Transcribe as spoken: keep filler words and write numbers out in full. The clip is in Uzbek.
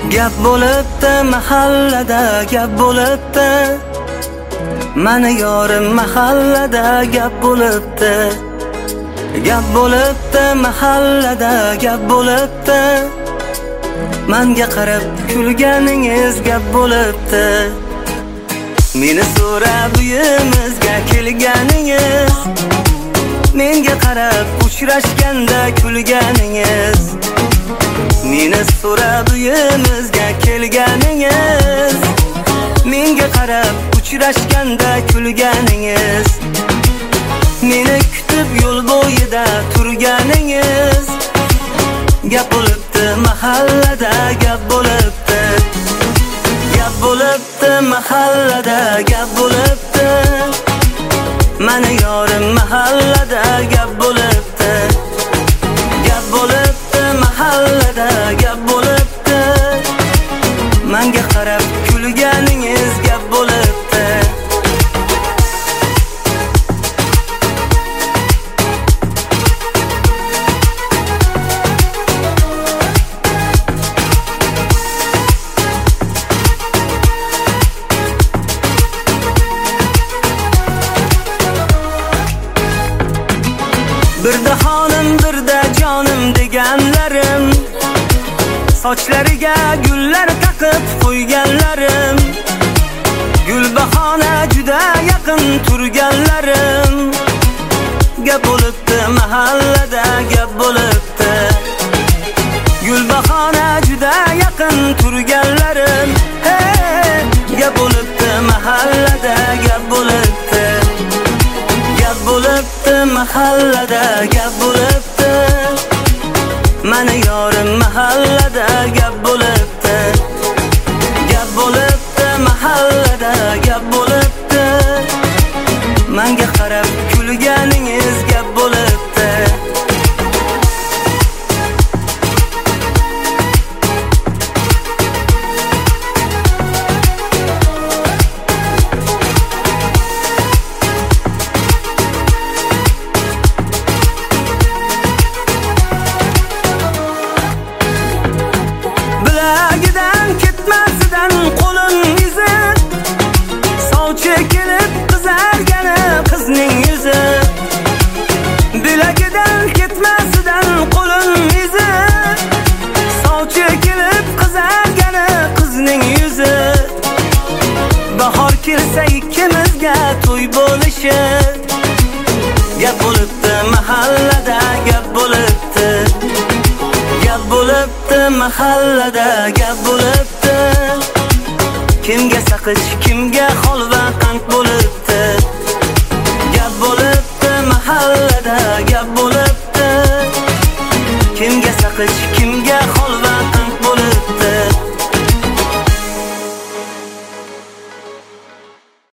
Gap bo'libdi mahallada, gap bo'libdi. Mani yorim mahallada, gap bo'libdi. Gap bo'libdi mahallada, gap bo'libdi. Menga qarab kulganingiz gap bo'libdi. Meni so'rab uyimizga kelganingiz, menga qarab uchrashganda kulganingiz. Meni so'rab uyimizga kelganingiz, menga qarab uchrashganda kulganingiz. Meni kutib yo'l bo'yida turganingiz, gap bo'libdi mahallada, gap bo'libdi. Gap bo'libdi mahallada, gap bo'libdi. Mani yorim mahallada, gap bo'libdi. Gap bo'libdi mahallada, gap bo'libdi. Menga qarab kulganingiz gap bo'libdi. Birda xonim, birda jonim deganlarim, sochlariga gullar taqib qo'yganlarim, gulbahona juda yaqin turganlarim. Gap bo'libdi mahallada, gap bo'libdi. Gulbahona juda yaqin turganlarim, hey, gap bo'libdi mahallada, gap bo'libdi. Gap bo'libdi mahallada, gap bo'libdi. Mani yorim mahallada, gap bo'libdi. Gap bo'libdi mahallada, gap bo'libdi. Menga qarab kulganingiz gap bo'libdi. Bahor kelsa ikkimizga to'y bo'lishi, gap bo'libdi mahallada, gap bo'libdi. Gap bo'libdi mahallada, gap bo'libdi. Kimga saqich, kimga holva